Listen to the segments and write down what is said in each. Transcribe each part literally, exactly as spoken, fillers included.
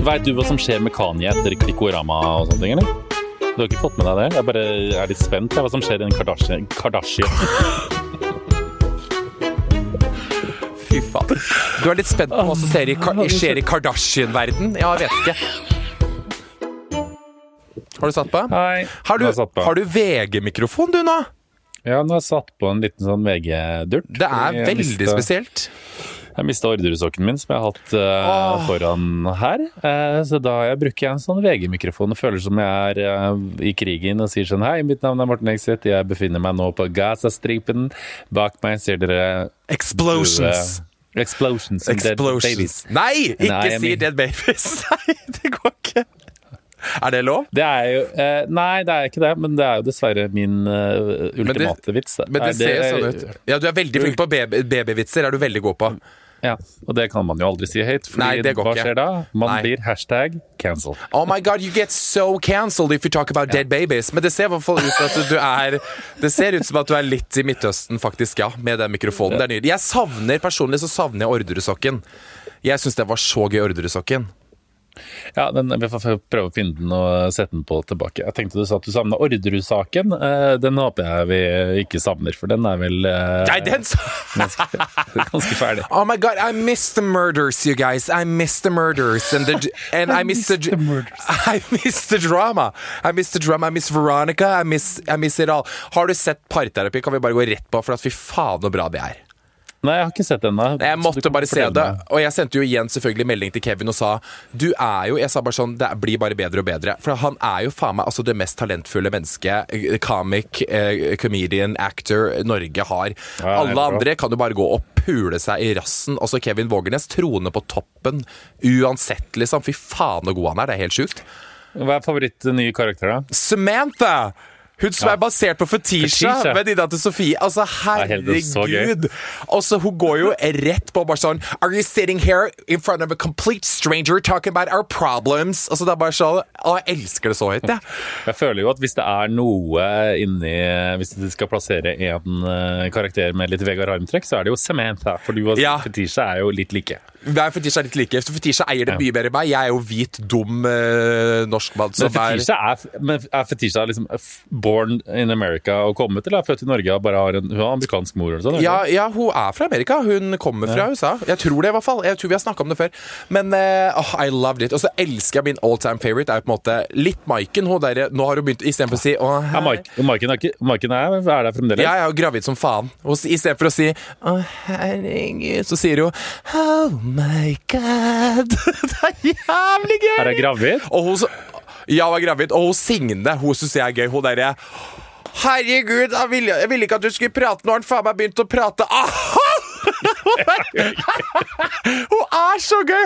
Vet du hva som skjer med Kanye etter Klikkorama og sånne ting, eller? Du har ikke fått med deg det? Jeg bare er litt spent på hva som skjer i en Kardashian. Kardashian. Fy faen. Du er litt spent på hva som skjer i, skjer i Kardashian-verden? Ja, jeg vet ikke. Har du satt på? Hei. Har du, Jeg har satt på. har du V G-mikrofon du nå? Ja, nå har jeg satt på en liten sånn V G-durt. Det er Jeg veldig mistet- spesielt. Jeg mistet ordresokken min, som jeg har hatt uh, Åh. foran her. Uh, så da jeg bruker jeg en sånn V G-mikrofon og føler som jeg er uh, i krigen og sier sånn: Hei, mitt navn er Morten Exit, jeg befinner meg nå på Gaza-stripen. Bak meg ser dere Explosions. Uh, explosions. and dead Explosions. babies. Nei, ikke Nei, si men- dead babies. Nei, det går ikke. Er det lov? Det er jo uh, Nei, det er ikke det, men det er jo dessverre min uh, ultimate vits. Men det Er ser sånn ut. Ja, du er veldig flink på baby- babyvitser, er du veldig god på. Ja, og det kan man jo aldri si høyt, fordi Nei, det går hva ikke. skjer da? Man Nei. blir hashtag cancel. Oh my god, you get so cancelled if you talk about dead babies. Men det ser i hvert fall ut at du er Det ser ut som at du er litt i Midtøsten, faktisk, ja, med den mikrofonen. Det er nydelig. Jeg savner, personlig så savner jeg Orderud-sokken. Jeg synes det var så gøy, Orderud-sokken. Ja, den, vi får prøve å finne den og sette den på tilbake. Jeg tenkte du sa at du savner Orderud-saken. Eh, Den håper jeg vi ikke savner, for den er vel eh, Nei, den så... ganske, ganske ferdig. Oh my god, I miss the murders, you guys. I miss the murders and the and I miss the, the murders. I miss the drama. I miss the drama. I miss Veronica. I miss I miss it all. Har du sett Parterapi? Kan vi bare gå rett på, for at fy faen så bra det er. Nei, jeg har ikke sett den da. Jeg måtte bare se det, og jeg sendte jo igjen selvfølgelig melding til Kevin og sa du er jo, jeg sa bare sånn, det blir bare bedre og bedre, for han er jo faen meg altså det mest talentfulle mennesket, comic, eh, comedian, actor Norge har. Ja, Alle bra. andre kan jo bare gå og pule seg i rassen, og så Kevin Vågernes troende på toppen, uansett liksom, fy faen så god han er, det er helt sjukt. Hva er favoritt nye karakter da? Samantha! Hun som Ja. er basert på Fetisha, Fetisha. venninna til Sofie. Altså, er helt så gøy. herregud. Og så hun går jo rett på bare sånn Are you sitting here in front of a complete stranger talking about our problems? Altså, det er bare sånn Å, jeg elsker det så høyt, jeg. Jeg føler jo at hvis det er noe inni Hvis de skal plassere en eh, karakter med litt Vegard Harm-trekk, så er det jo Samantha, for du og Ja. Fetisha er jo litt like. Nei, Fetisha er litt like. Så Fetisha eier det mye bedre enn meg. Jeg er jo hvit, dum uh, norskmann Men som er Fetisha er, men er Fetisha liksom f- born in America og kommet, eller er født i Norge og bare har en, hun har amerikansk mor eller sånn? eller? Ja, ja, hun er fra Amerika. Hun kommer fra U S A. Jeg tror det i hvert fall. Jeg tror vi har snakket om det før. Men uh, oh, I loved it. Og så elsker jeg min all-time favorite. Er jo på en måte litt Maiken. Hun der, nå har hun begynt, i stedet for å si Åh, Ja, Mike, Maiken er, ikke, Maiken er, er der fremdeles. jeg er jo gravid som faen. Og i stedet for å si Å, herregud, så sier hun Oh my god. Det er jævlig gøy. Er jeg gravid? Og hun så Ja, hun er gravid. Og hun Signe, hun synes jeg er gøy. Hun derre Herregud, jeg ville, jeg ville ikke at du skulle prate. Nå har han faen meg begynt å prate. Aha! Hun er så gøy!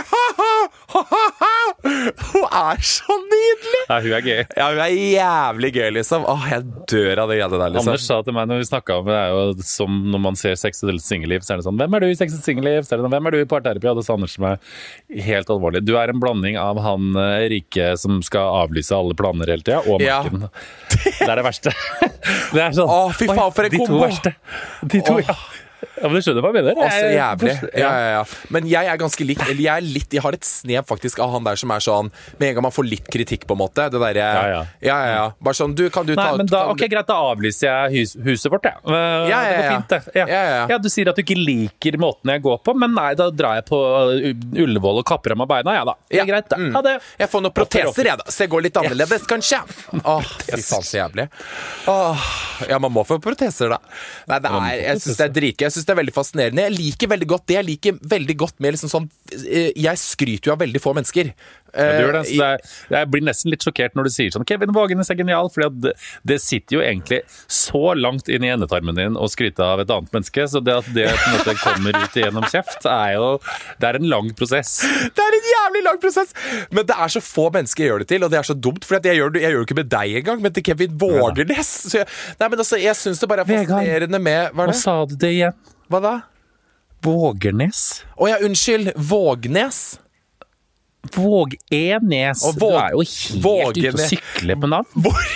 Hun er så nydelig! Nei, hun er gøy. Ja, hun er jævlig gøy, liksom. Åh, jeg dør av det greiene der, liksom. Anders sa til meg når vi snakket om det, er jo som når man ser Sex og singelliv, så er det sånn, hvem er du i Sex og singelliv? Så er det sånn, hvem er du i parterapi? Og det sa Anders til meg helt alvorlig. Du er en blanding av han eh, rike som skal avlyse alle planer hele tiden, og Ja. Marken. Det er det verste. Det er sånn, Åh, fy faen, for en de to kombo. verste. De to, Åh. ja. Ja, men du skjønner hva jeg mener. Altså, Jeg- jævlig. forst- Ja, ja, ja. Men jeg er ganske lik Eller jeg er litt Jeg har et snev faktisk av han der som er sånn med en gang man får litt kritikk, på en måte. Det derre ja, ja. ja, ja, ja. Bare sånn Du, kan du ta Nei, men da, kan ok, greit, da avlyser jeg hus, huset vårt, ja. Uh, Ja, ja, Det går ja. fint, det. Ja. Ja, ja, ja. Du sier at du ikke liker måten jeg går på, men nei, da drar jeg på uh, Ullevål og kapper av meg beina, ja da. Det Ja. er greit, da. Mm. Ha det. Jeg får noen proteser, jeg, da. Så jeg går litt annerledes, kanskje. Åh, fy faen, så jævlig. Åh, ja, man må få proteser, da. Nei, det er, jeg syns det er dritgøy. Jeg syns det er veldig fascinerende. Jeg liker veldig godt det. Jeg liker veldig godt med liksom sånn eh, Jeg skryter jo av veldig få mennesker. Ja, du gjør det, Eh, så det er, jeg blir nesten litt sjokkert når du sier sånn Kevin Vågenes er genial, for det, det sitter jo egentlig så langt inn i endetarmen din å skryte av et annet menneske, så det at det på en måte kommer ut gjennom kjeft, er jo Det er en lang prosess. Det er en jævlig lang prosess! Men det er så få mennesker jeg gjør det til, og det er så dumt, for jeg gjør det jeg gjør det ikke med deg engang, men til Kevin Vågenes. Så jeg, nei, men altså, jeg syns det bare er Vegard, fascinerende med Hva er Hva det? sa du det igjen? Hva da? Vågernes? Å ja, unnskyld. Vågnes. Vågenes. Og Du Våg- er jo helt ute Vågene- å sykle på navn. Hvorfor?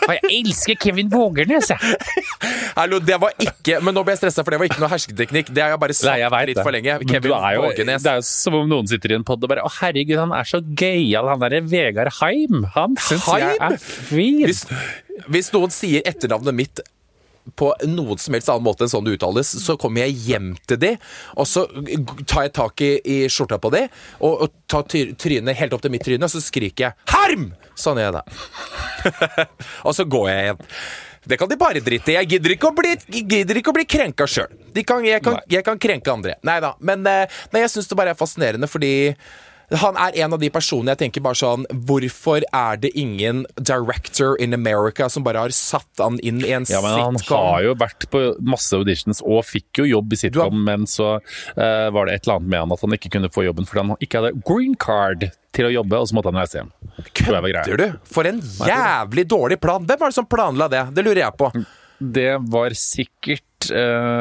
Jeg elsker Kevin Vågernes, jeg. Hallo, det var ikke Men nå ble jeg stresset, for det var ikke noe hersketeknikk. Det har jeg bare sagt Nei, jeg vet litt det. for lenge. Men Kevin du er jo, Vågenes. det er jo som om noen sitter i en podd og bare Å, herregud, han er så gøyal, han der Vegard Heim. Han synes jeg Heim? er fin. Hvis, hvis noen sier etternavnet mitt på noen som helst annen måte enn sånn det uttales, så kommer jeg hjem til de, og så tar jeg tak i, i skjorta på de, og, og tar ty- trynet helt opp til mitt tryne, og så skriker jeg Harm! Sånn er jeg da. Og så går jeg igjen. Det kan de bare drite i. Jeg gidder ikke å bli, gidder ikke å bli krenka selv. De kan, jeg, kan, jeg kan krenke andre. Neida, men nei, jeg synes det bare er fascinerende, fordi han er en av de personene jeg tenker bare sånn, hvorfor er det ingen director in America som bare har satt han inn i en Ja, men han sitcom? har jo vært på masse auditions og fikk jo jobb i sitcom, har... men så uh, var det et eller annet med han at han ikke kunne få jobben fordi han ikke hadde green card til å jobbe, og så måtte han reise hjem. Kødder du? For en jævlig dårlig plan. Hvem var det som planla det? Det lurer jeg på. Det var sikkert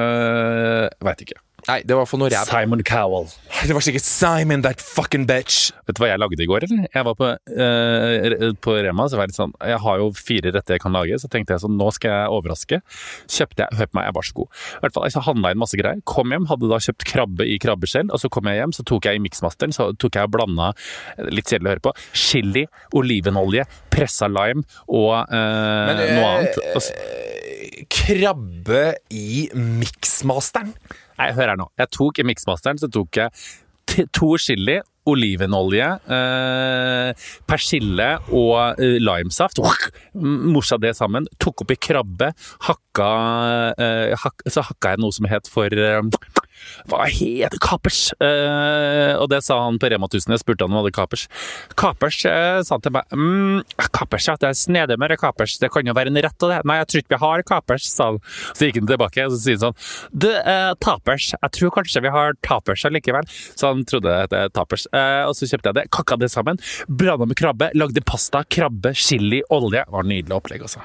uh, vet ikke. Nei, det var for noe ræv. Simon Cowell. Det var sikkert Simon, that fucking bitch. Vet du hva jeg lagde i går, eller? Jeg var på, uh, på Rema, så var jeg litt sånn, jeg har jo fire retter jeg kan lage, så tenkte jeg sånn, nå skal jeg overraske. Kjøpte jeg, hør på meg, jeg var så god. I hvert fall, jeg handlet inn masse greier, kom hjem, hadde da kjøpt krabbe i krabbeskjell, og så kom jeg hjem, så tok jeg i mixmasteren, så tok jeg og blandet, litt kjedelig å høre på, chili, olivenolje, pressa lime og uh, Men, øh, noe annet. Og så, krabbe i mixmasteren? Nei, hør her nå. Jeg tok i mixmasteren, så tok jeg t- to chili, olivenolje, eh, persille og eh, limesaft. Morsa det sammen. Tok oppi krabbe. Hakka, eh, hak, så hakka jeg noe som het for eh, hva het kapers? Eh, og det sa han på Rema tusen. Jeg spurte han om han hadde kapers. Kapers eh, sa han til meg. Mm, kapers, ja, det er snedemere kapers. Det kan jo være en rett av det. Nei, jeg tror ikke vi har kapers, sa han. Så gikk han tilbake, og så sier han sånn Du, eh, tapers. Jeg tror kanskje vi har tapers allikevel. Så han trodde det er tapers. Eh, og så kjøpte jeg det, kakka det sammen, blanda med krabbe, lagde pasta, krabbe, chili, olje. Det var nydelig opplegg, altså.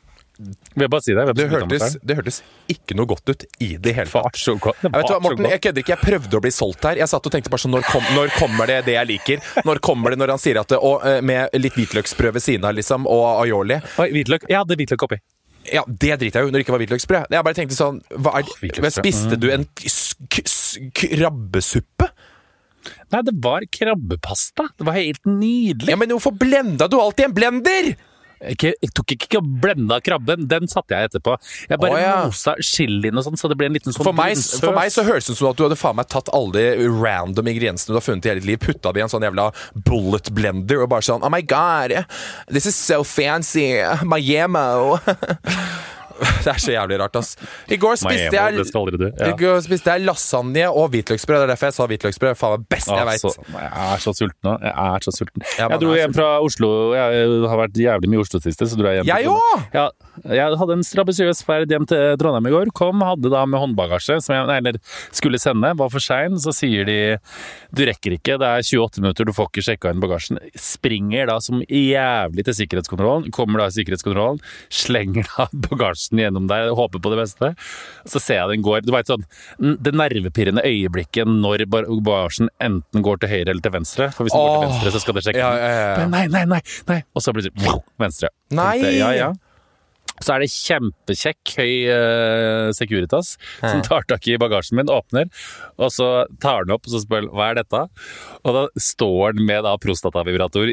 Vil jeg bare si det? Det hørtes, det hørtes ikke noe godt ut i det hele tatt. Så godt. Det Jeg vet var hva, Morten, så jeg kødder ikke. Jeg prøvde å bli solgt her. Jeg satt og tenkte bare sånn, når, kom, når kommer det det jeg liker? Når kommer det når han sier at det, og eh, med litt hvitløksbrød ved siden av, liksom, og aioli? Oi, hvitløk. Jeg hadde hvitløk oppi. Ja, det driter jeg jo når det ikke var hvitløksbrød. Jeg bare tenkte sånn, hva er, hvitløksbrød. spiste du en k- k- s- krabbesuppe? Nei, det var krabbepasta. Det var helt nydelig. Ja, men hvorfor blenda du alltid en blender? Ikke, jeg tok ikke og blenda krabben, den satte jeg etterpå. Jeg bare Å, ja. mosa chilien og sånn, så det ble en liten sånn For meg, brunsøs. for meg så høres det ut som at du hadde faen meg tatt alle de random ingrediensene du har funnet i hele ditt liv, putta det i en sånn jævla bullet blender, og bare sånn, oh my god, this is so fancy, my yemo. Det er så jævlig rart, ass. I går spiste Miami, jeg, det skal aldri du. Ja. I går spiste jeg lasagne og hvitløksbrød. Det er derfor jeg sa hvitløksbrød. Faen meg best jeg vet. Altså, jeg er så sulten nå. Jeg er så sulten. Ja, jeg dro hjem fra Oslo. Jeg har vært jævlig mye i Oslo siste, så dro jeg hjem. Jeg til Trondheim. òg! Ja, jeg hadde en strabasiøs ferd hjem til Trondheim i går. Kom, hadde da med håndbagasje, som jeg eller, skulle sende. Var for sein, så sier de du rekker ikke, det er tjueåtte minutter, du får ikke sjekka inn bagasjen. Springer da som jævlig til sikkerhetskontrollen. Kommer da i sikkerhetskontrollen, slenger da bagasjen gjennom der, håper på det beste. Så ser jeg den går, du vet sånn, det nervepirrende øyeblikket når bagasjen enten går til høyre eller til venstre. For hvis den går til venstre, så skal det sjekke. Ja, ja, ja. Nei, nei, nei, nei. Og så blir det venstre. Nei! Tenkte, ja, ja. Så er det kjempekjekk høy uh, Securitas som tar tak i bagasjen min, åpner, og så tar den opp og så spør hva er dette? Og da står den med da prostatavibrator.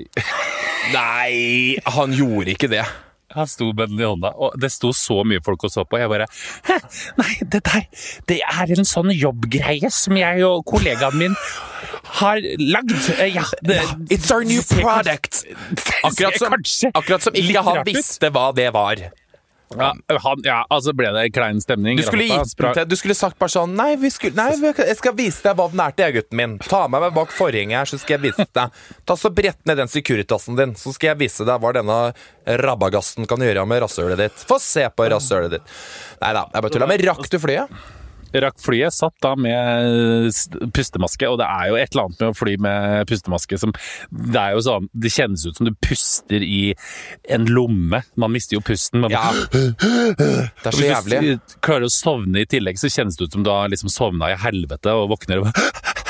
Nei, han gjorde ikke det. Han sto med den i hånda, og det sto så mye folk og så på. Jeg bare, Hæ? Nei, det der, det er en sånn jobbgreie som jeg og kollegaen min har lagd. Ja, det, It's our new product. Akkurat som, akkurat som ikke han visste hva det var. Ja, han, ja, altså ble det klein stemning. Du skulle, gitt den til, du skulle sagt bare sånn Nei, vi skulle, nei, jeg skal vise deg hva den er til, gutten min. Ta meg med bak forhenget her, så skal jeg vise deg. Ta så brett ned den Securitasen din, så skal jeg vise deg hva denne rabagassen kan gjøre med rasshølet ditt. Få se på rasshølet ditt. Nei da, jeg bare tuller. Men rakk du flyet? Rakk flyet, satt da med pustemaske, og det er jo et eller annet med å fly med pustemaske som, det er jo sånn, det kjennes ut som du puster i en lomme. Man mister jo pusten. Man, ja. Det er så jævlig. Hvis du klarer å sovne i tillegg, så kjennes det ut som du har liksom sovnet i helvete og våkner og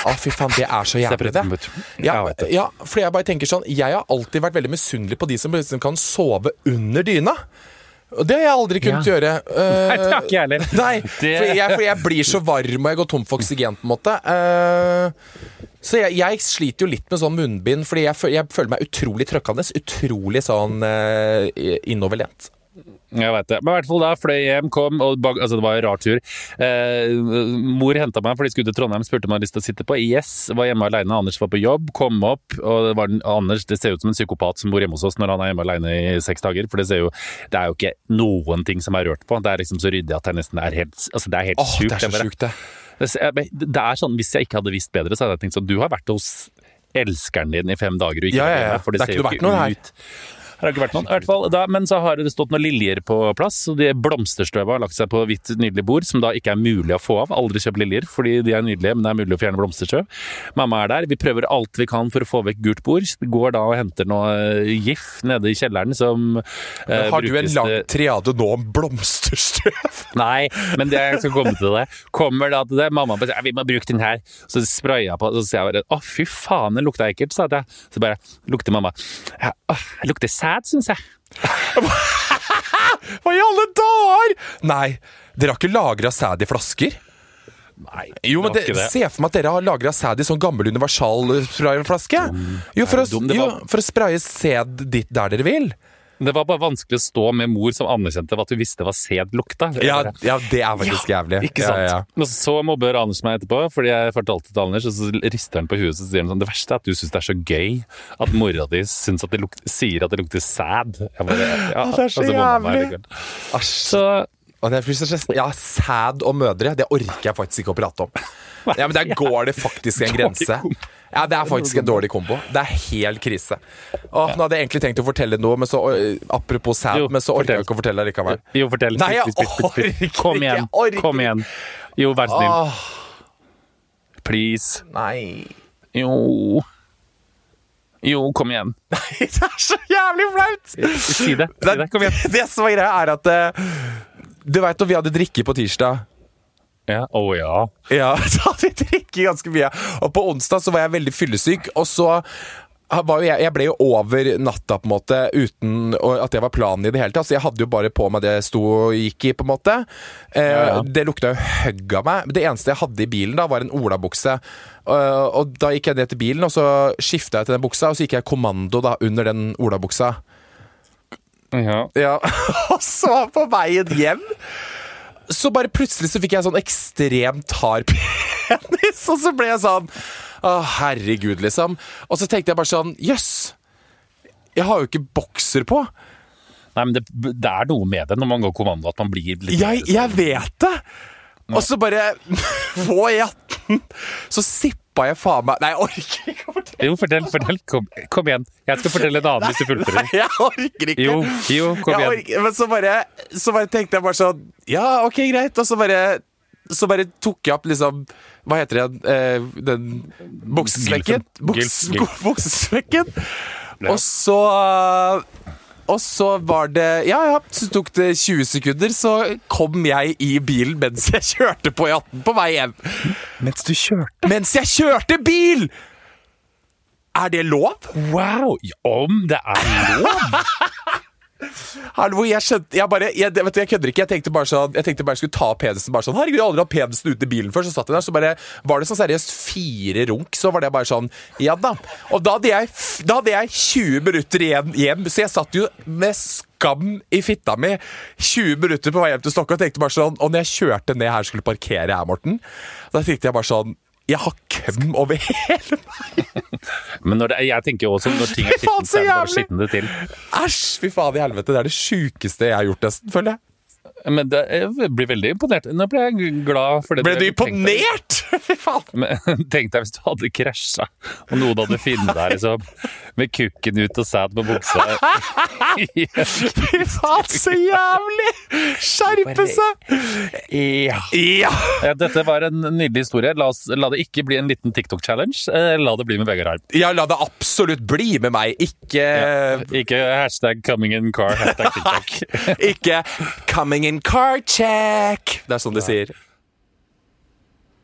Å, fy faen, det er så jævlig det. Ja, ja, for jeg bare tenker sånn, jeg har alltid vært veldig misunnelig på de som liksom kan sove under dyna. Og det har jeg aldri kunnet ja. gjøre. Uh, nei, det har ikke jeg heller. Nei, det... for, jeg, for jeg blir så varm, og jeg går tom for oksygen på en måte. Uh, så jeg, jeg sliter jo litt med sånn munnbind, fordi jeg, jeg føler meg utrolig trøkkende, utrolig sånn uh, innoverlent. Jeg vet det. Men i hvert fall da, fløy hjem, kom, og bag, altså det var en rar tur. Eh, mor hentet meg, for de skulle til Trondheim, spurte om jeg hadde lyst til å sitte på. Yes, var hjemme alene, Anders var på jobb, kom opp, og det var Anders, det ser ut som en psykopat som bor hjemme hos oss når han er hjemme alene i seks dager, for det ser jo, det er jo ikke noen ting som er rørt på. Det er liksom så ryddig at det nesten er helt, altså det er helt Åh, sykt. det er så sykt det. Det, det er sånn, hvis jeg ikke hadde visst bedre, så hadde jeg tenkt sånn, du har vært hos elskeren din i fem dager og ikke ja, ja, ja. Hjemme, for det, det ser jo ikke ut. Her har ikke vært noen. I hvert fall, da, men så har det stått noen liljer på plass, og de blomsterstøvet har lagt seg på hvitt nydelig bord, som da ikke er mulig å få av. Aldri kjøp liljer, fordi de er nydelige, men det er mulig å fjerne blomsterstøv. Mamma er der. Vi prøver alt vi kan for å få vekk gult bord. Vi går da og henter noe gif nede i kjelleren som eh, Har du en brukes, lang triade nå om blomsterstøv? Nei, men det, jeg skal komme til det. Kommer da til det. Mamma bare, vi må bruke den her. Så sprayer jeg på, så sier jeg bare, å fy faen, den lukter ekkelt, sa jeg. Så bare, lukter mamma. Ja, å, det lukter sæd, synes jeg. Hva i alle dager? Nei, dere har ikke lagret sæd i flasker? Nei, jo, men det, det. Se for meg at dere har lagret sæd i sånn gammel universal sprayflaske. Jo, for å, jo, for å spraye sæd dit der dere vil. Det var bare vanskelig å stå med mor som anerkjente at du visste hva sæd lukta. Ja, ja, det er faktisk ja, jævlig. Ikke sant? Ja, ja. Og så mobber Anders meg etterpå, fordi jeg fortalte til Anders, og så rister han på huet, så sier han sånn, det verste er at du synes det er så gøy at mora di synes at det lukter, sier at det lukter sæd. Jeg bare, ja, det er så jævlig. Så... Ja, sæd og mødre, det orker jeg faktisk ikke å prate om. Ja, men der går det faktisk en grense. Ja, det er faktisk en dårlig kombo. Det er helt krise. Åh, nå hadde jeg egentlig tenkt å fortelle noe, men så, apropos sæd, men så orker jeg ikke å fortelle likevel. Jo, fortell. Nei, jeg orker ikke. Kom igjen, kom igjen. Jo, vær snill. Åh. Please. Nei. Jo. Jo, kom igjen. Nei, det er så jævlig flaut. Si det, si det, kom igjen. Det som var greia er at du vet når vi hadde drikke på tirsdag. Ja, å oh, ja. Ja, så hadde vi drikke ganske mye. Og på onsdag så var jeg veldig fyllesyk, og så var jo jeg, jeg ble jo over natta på en måte, uten at det var planen i det hele tatt. Så jeg hadde jo bare på meg det jeg sto og gikk i på en måte. Eh, ja, ja. Det lukta jo høgg av meg. Det eneste jeg hadde i bilen da var en olabukse. Uh, og da gikk jeg ned til bilen, og så skiftet jeg til den buksa, og så gikk jeg kommando da under den olabuksa. Ja. Ja. Og så på veien hjem så bare plutselig så fikk jeg sånn ekstremt hard penis, og så ble jeg sånn, å herregud liksom. Og så tenkte jeg bare sånn, jøss, jeg har jo ikke bokser på. Nei, men det, det er noe med det når man går kommando, at man blir litt... Jeg, jeg vet det! Og så bare få i atten, så sippa jeg faen meg. Nei, jeg orker ikke å fortelle. Jo, fortell, fortell. Kom, kom igjen. Jeg skal fortelle en annen hvis du fullfører. Nei, jeg orker ikke. Jo, jo, kom jeg igjen. Orker, men så bare, så bare tenkte jeg bare sånn, ja, ok, greit. Og så bare, så bare tok jeg opp liksom, hva heter det, eh, den buksesvekken. Buks, buksesvekken. Og så... Og så var det, ja ja, så tok det tjue sekunder, så kom jeg i bilen mens jeg kjørte på i atten på vei hjem. Mens du kjørte? Mens jeg kjørte bil! Er det lov? Wow, om det er lov? Hallo, jeg skjønte, jeg bare, jeg, vet du, jeg kødder ikke, jeg tenkte bare sånn, jeg tenkte bare jeg skulle ta penisen bare sånn, herregud, jeg har aldri hatt penisen ute i bilen før, så satt jeg der, så bare, var det sånn seriøst fire runk, så var det bare sånn, ja da, og da hadde jeg, da hadde jeg tjue minutter igjen hjem, så jeg satt jo med skam i fitta mi tjue minutter på vei hjem til Stokke, og tenkte bare sånn, og når jeg kjørte ned her, skulle parkere her, Morten, da tenkte jeg bare sånn, jeg har køm over hele meg. Men når det, jeg tenker jo også når ting er skitten, så er det bare skitten det til. Æsj, fy faen i helvete, det er det sykeste jeg har gjort nesten, føler jeg. Men det, jeg blir veldig imponert. Nå ble jeg glad for det. Ble du imponert? Fy faen. Men tenk deg hvis du hadde krasja, og noen hadde finnet deg liksom, med kukken ut og sæd på buksa. Fy faen, så jævlig! Skjerpe seg! Ja. Ja. Ja, dette var en nydelig historie. La, oss, la det ikke bli en liten TikTok-challenge. La det bli med Vegard Harm. Ja, la det absolutt bli med meg. Ikke... Ja, ikke hashtag coming in car, hashtag TikTok. Ikke coming in car check. Det er sånn de sier.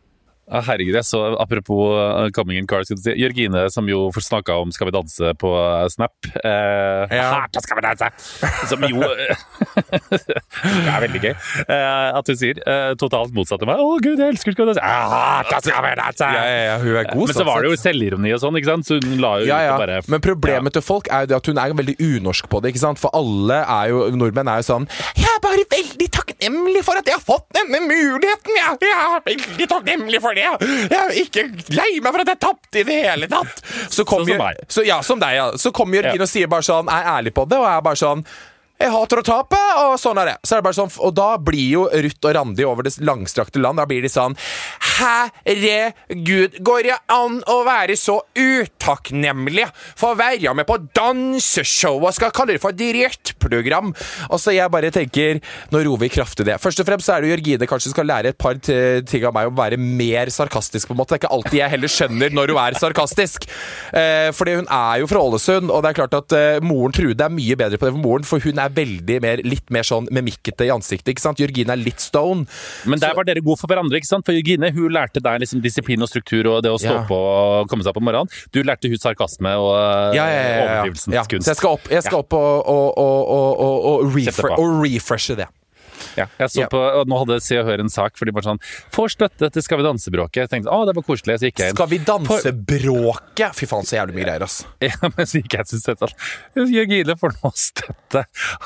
Ja, herregud, jeg så, apropos uh, Coming in Cars, si, Jørgine som jo snakket om Skal vi danse på uh, Snap. Eh, Ja. «Hata Skal vi danse!» Som jo det er veldig gøy. Eh, at hun sier uh, totalt motsatt av meg. Å Gud, jeg elsker Skal vi danse! «Hata Skal vi danse!» Ja, ja, ja, hun er god. Men så var det jo selvironi og sånn, ikke sant? Så hun la jo ja, ja. ut og bare... Men problemet til folk er jo det at hun er veldig unorsk på det, ikke sant? For alle er jo, nordmenn er jo sånn Jeg er bare veldig takknemlig for at jeg har fått denne muligheten, ja. Jeg er veldig takknemlig for det. Jeg er ikke lei meg for at jeg tappte i det hele tatt. Så kom Sånn som jo- meg. så, ja, som deg, ja. Så kommer Jørgine Ja. og sier bare sånn, er ærlig på det, og er bare sånn jeg hater å tape, og sånn er det. Så er det bare sånn, og da blir jo Ruth og Randi over det langstrakte land, da blir de sånn herregud, går det an å være så utakknemlig for å være med på danseshow og skal kalle det for direktprogram? Og så jeg bare tenker, nå roer vi kraftig det. Først og fremst så er det jo Jørgine kanskje skal lære et par t- ting av meg å være mer sarkastisk på en måte. Det er ikke alltid jeg heller skjønner når hun er sarkastisk. Eh, fordi hun er jo fra Ålesund, og det er klart at eh, moren Trude er mye bedre på det for moren, for hun er veldig mer, litt mer sånn memikkete i ansiktet, ikke sant? Jørgine er litt stone. Men der var dere gode for hverandre, ikke sant? For Jørgine, hun lærte deg liksom disiplin og struktur og det å stå Ja. på og komme seg opp om morgenen. Du lærte hun sarkasme og Ja, ja, ja, ja, ja. overdrivelsens Ja. kunst. Så jeg skal opp, jeg skal opp og, og, og, og, og, og, refre, Sette på. og refreshe det. Ja, jeg så Ja. på, og nå hadde Se og Hør en sak, for de bare sånn får støtte til Skal vi danse-bråket. Jeg tenkte, å, det var koselig, så gikk jeg inn. Skal vi danse bråket? Fy faen, så jævlig mye greier, ass. Ja, men så gikk jeg til støtte. Jørgine får nå støtte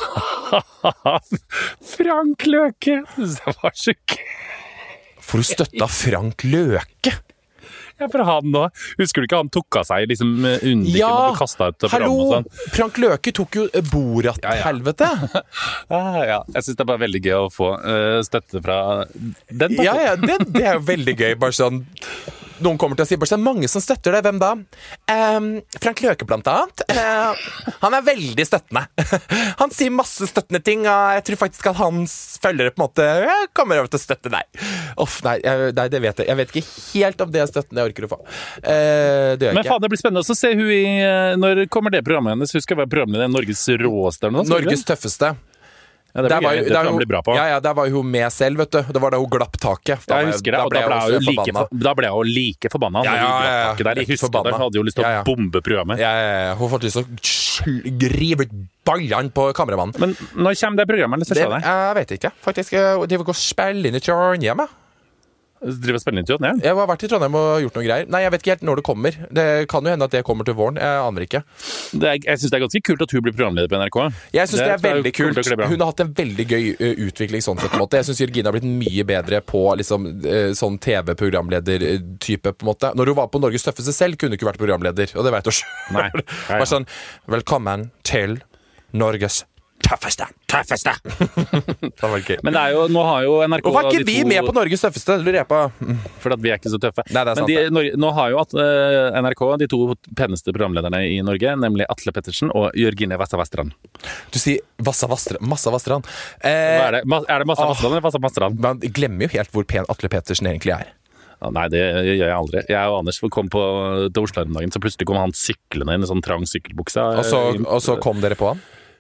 Frank Løke. Jeg synes det var så gøy. For du støtta Frank Løke? Ja, for han nå, husker du ikke han tok av seg liksom underdikken Ja, og ble kastet ut av programmet hallo! og sånn? Frank Løke tok jo Borat, Ja, ja. helvete. Ah, ja. Jeg synes det er bare veldig gøy å få eh, støtte fra den personen. Ja, ja, det, det er jo veldig gøy. Bare sånn noen kommer til å si bare sånn, mange som støtter det. Hvem da? Ehm, Frank Løke, blant annet. Eh, han er veldig støttende. Han sier masse støttende ting, og jeg tror faktisk at hans følgere på en måte jeg kommer over til å støtte deg. Uff, nei, jeg, nei, det vet jeg. Jeg vet ikke helt om det er støttende jeg orker å få. Eh, det gjør jeg Men ikke. faen, det blir spennende å se hun i eh, når kommer det programmet hennes. Hun skal være programleder i Norges råeste eller noe sånt. Norges tøffeste. Ja, det Der blir var gøy. jo- Det der tror jeg hun- blir bra på. Ja, ja, der var hun med selv, vet du. Det var da hun glapp taket. Da Jeg var husker det, og da jeg ble også jeg jo like, forbanna. for, da ble jeg jo like forbanna. Ja, når ja, hun ja, glapp ja. taket der. Jeg Like husker forbanna. det, hadde jo lyst til å Ja, ja. bombe programmet. Ja, ja, ja. Hun får lyst til å sl- rive ut ballene på kameramannen. Men når kommer det programmet? Eller så Det, skjer det? jeg vet ikke. Faktisk, jeg driver og spiller inn i Trondheim. jeg. Driver og spiller inn til Trondheim? Jeg har vært i Trondheim og gjort noen greier. Nei, jeg vet ikke helt når det kommer. Det kan jo hende at det kommer til våren. Jeg aner ikke. Det er, jeg synes det er ganske kult at hun blir programleder på N R K. Jeg synes det, er tror jeg veldig kommer kult. til å kle bra. Hun har hatt en veldig gøy ø, utvikling sånn sett på en måte. Jeg synes Jørgine har blitt mye bedre på liksom, ø, sånn T V-programleder-type på en måte. Når hun var på Norges tøffeste selv, kunne hun ikke vært programleder. Og det vet du selv. Nei. Ja, ja. Bare sånn, velkommen til Norges tøffeste. Tøffeste! Det var gøy. Men det er jo, nå har jo N R K Hvorfor er ikke de vi to- med på Norges tøffeste? Det lurer jeg på. Fordi at vi er ikke så tøffe. Nei, det er sant, Men de, det. Nor- nå har jo at, eh, N R K de to peneste programlederne i Norge, nemlig Atle Pettersen og Jørgine Vassa Vassstrand. Du sier Vassa Vassstrand. Massa Vassstrand. Hva Eh, er det? Ma- Er det Massa åh. Vassstrand eller Vassa Vassstrand? man glemmer jo helt hvor pen Atle Pettersen egentlig er. Ja, nei, det gjør jeg aldri. Jeg og Anders kom på, til Oslo her om dagen, så plutselig kom han syklende inn i sånn trang sykkelbukse. Og så, og så kom dere på han.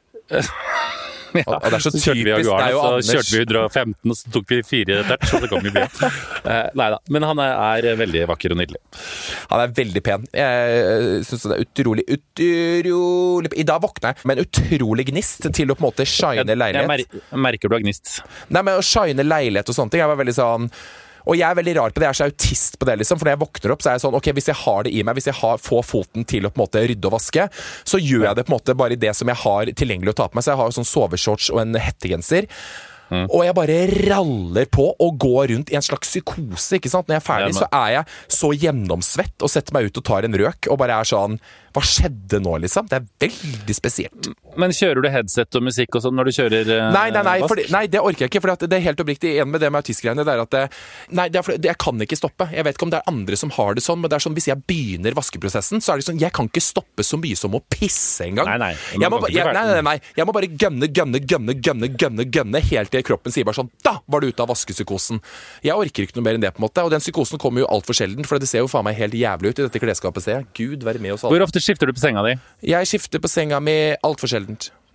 Ja, og det er så så kjørte vi typisk, Jaguaren, det er jo så Anders. kjørte vi hundre og femten, og så tok vi fire touch, og så kom vi i byen. Eh, nei da, men han er, er veldig vakker og nydelig. Han er veldig pen. Jeg syns det er utrolig, utrolig I dag våkna jeg med en utrolig gnist til å på en måte shine Jeg, jeg leilighet. mer, merker du har gnist. Nei, men å shine leilighet og sånne ting. Jeg var veldig sånn Og jeg er veldig rar på det, jeg er så autist på det, liksom. For når jeg våkner opp, så er jeg sånn, ok, hvis jeg har det i meg, hvis jeg har, får foten til å på en måte rydde og vaske, så gjør jeg det på en måte bare i det som jeg har tilgjengelig å ta på meg. Så jeg har jo sånn soveshorts og en hettegenser. Mm. Og jeg bare raller på og går rundt i en slags psykose, ikke sant? Når jeg er ferdig, så er jeg så gjennomsvett og setter meg ut og tar en røk, og bare er sånn, hva skjedde nå, liksom? Det er veldig spesielt. Men kjører du headset og musikk og sånn når du kjører eh, Nei, nei, nei, vask? fordi, nei, det orker jeg ikke, for det er helt oppriktig igjen med det med autistgreiene, det er at det, nei, det er fordi, jeg kan ikke stoppe. Jeg vet ikke om det er andre som har det sånn, men det er sånn, hvis jeg begynner vaskeprosessen, så er det sånn, jeg kan ikke stoppe så mye som å pisse en gang. Nei, nei, men jeg må, man ba- kan ikke jeg, nei, være- nei, nei, jeg må bare gønne, gønne, gønne, gønne, gønne, gønne, helt til kroppen sier bare sånn, da var du ute av vaskepsykosen. Jeg orker ikke noe mer enn det på en måte, og den psykosen kommer jo alt for sjelden, for det ser jo faen meg helt jævlig ut i dette klesskapet, ser jeg. Gud, være med oss alle. Hvor ofte skifter du på senga di? Jeg skifter på senga mi alt for sjeldent.